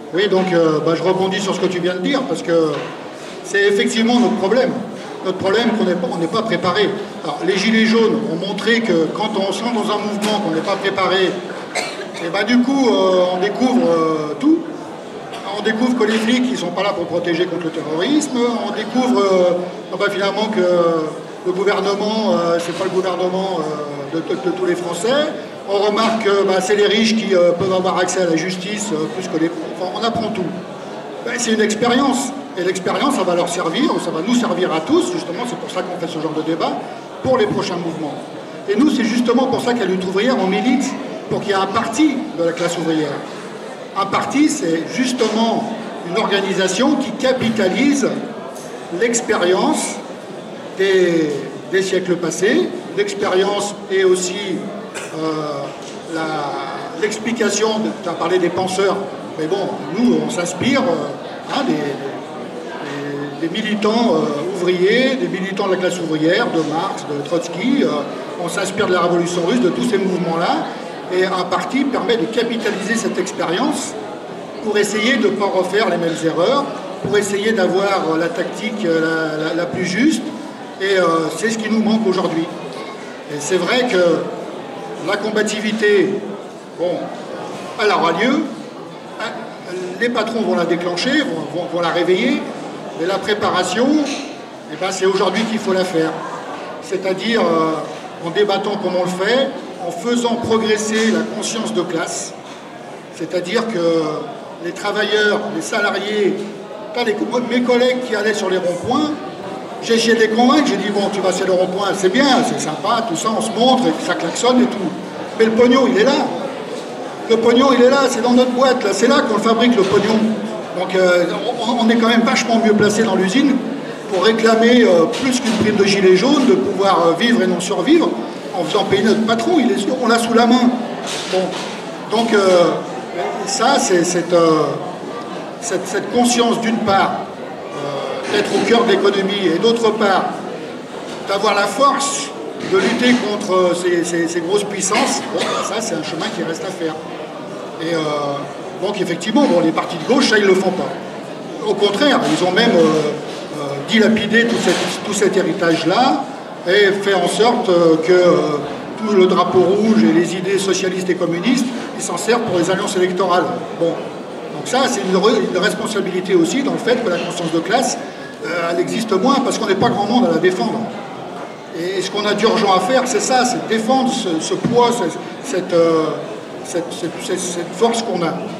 Oui, donc je rebondis sur ce que tu viens de dire, parce que c'est effectivement notre problème. Notre problème, qu'on n'est pas préparé. Alors, les Gilets jaunes ont montré que quand on se lance dans un mouvement qu'on n'est pas préparé, et du coup, on découvre tout. On découvre que les flics, ils ne sont pas là pour protéger contre le terrorisme. On découvre finalement que le gouvernement, c'est pas le gouvernement de tous les Français. On remarque que c'est les riches qui peuvent avoir accès à la justice plus que les... Enfin, on apprend tout. C'est une expérience. Et l'expérience, ça va leur servir, ou ça va nous servir à tous, justement, c'est pour ça qu'on fait ce genre de débat, pour les prochains mouvements. Et nous, c'est justement pour ça qu'à Lutte ouvrière, on milite pour qu'il y ait un parti de la classe ouvrière. Un parti, c'est justement une organisation qui capitalise l'expérience des siècles passés, l'expérience et aussi l'explication, tu as parlé des penseurs, mais bon, nous, on s'inspire des militants ouvriers, des militants de la classe ouvrière, de Marx, de Trotsky, on s'inspire de la Révolution russe, de tous ces mouvements-là, et un parti permet de capitaliser cette expérience pour essayer de ne pas refaire les mêmes erreurs, pour essayer d'avoir la tactique la plus juste, et c'est ce qui nous manque aujourd'hui. Et c'est vrai que la combativité, elle aura lieu, les patrons vont la déclencher, vont la réveiller, mais la préparation, c'est aujourd'hui qu'il faut la faire. C'est-à-dire en débattant comme on le fait, en faisant progresser la conscience de classe. C'est-à-dire que les travailleurs, les salariés, mes collègues qui allaient sur les ronds-points, j'ai essayé de les convaincre, j'ai dit, bon, tu vas sur le rond-point, c'est bien, c'est sympa, tout ça, on se montre, et ça klaxonne et tout. Mais le pognon, il est là. Le pognon, il est là, c'est dans notre boîte, là, c'est là qu'on le fabrique, le pognon. Donc on est quand même vachement mieux placé dans l'usine pour réclamer plus qu'une prime de gilet jaune, de pouvoir vivre et non survivre, en faisant payer notre patron, on l'a sous la main. Bon. Donc ça, c'est cette conscience d'une part d'être au cœur de l'économie et d'autre part d'avoir la force de lutter contre ces grosses puissances. Bon, ça c'est un chemin qui reste à faire. Et donc effectivement, les partis de gauche, ça ils ne le font pas. Au contraire, ils ont même dilapidé tout cet héritage-là et fait en sorte que tout le drapeau rouge et les idées socialistes et communistes, ils s'en servent pour les alliances électorales. Bon, donc ça, c'est une responsabilité aussi dans le fait que la conscience de classe, elle existe moins parce qu'on n'est pas grand monde à la défendre. Et ce qu'on a d'urgent à faire, c'est ça, c'est défendre ce poids, cette force qu'on a.